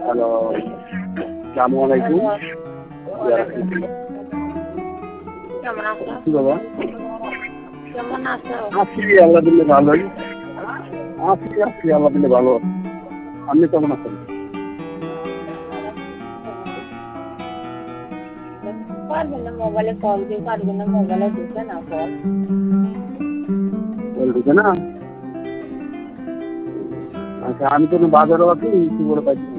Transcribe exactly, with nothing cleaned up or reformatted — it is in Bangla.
হ্যালো, আসসালামু আলাইকুম। কেমন আছো? কি বাবা? কেমন আছো? আছি আল্লাহ দিলে ভালোই। আছি আছি আল্লাহ দিলে ভালো। আপনি কেমন আছেন? পারবেন না মোবাইলে কল দিয়ে পারবেন না মোবাইলে ঢুকে না কল কল ঢুকে না? আচ্ছা আমি তো বাজারও আছি কি করে পাইছি